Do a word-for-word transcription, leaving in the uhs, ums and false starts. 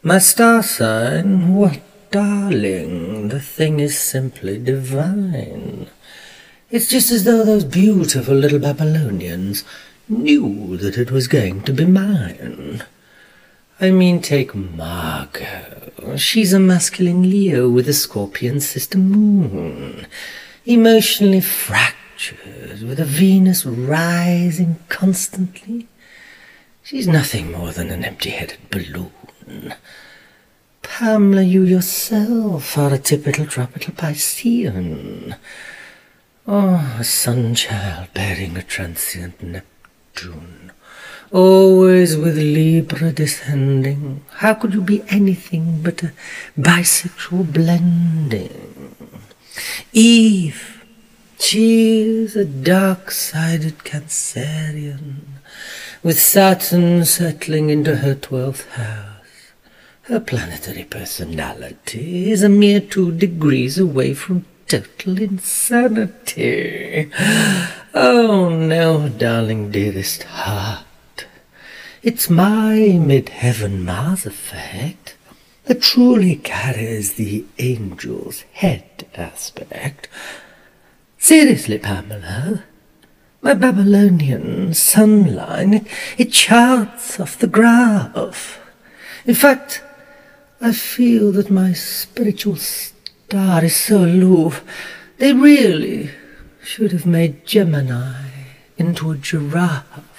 My star sign? What, darling, the thing is simply divine. It's just as though those beautiful little Babylonians knew that it was going to be mine. I mean, take Margot. She's a masculine Leo with a Scorpion sister moon, emotionally fractured, with a Venus rising constantly. She's nothing more than an empty-headed balloon. Pamela, you yourself are a typical tropical Piscean. Oh, a sun-child bearing a transient Neptune, always with Libra descending. How could you be anything but a bisexual blending? Eve, she is a dark-sided Cancerian, with Saturn settling into her twelfth house. Her planetary personality is a mere two degrees away from total insanity. Oh, no, darling, dearest heart. It's my mid-heaven Mars effect that truly carries the angel's head aspect. Seriously, Pamela, my Babylonian sun line, it, it charts off the graph. In fact, I feel that my spiritual star is so aloof, they really should have made Gemini into a giraffe.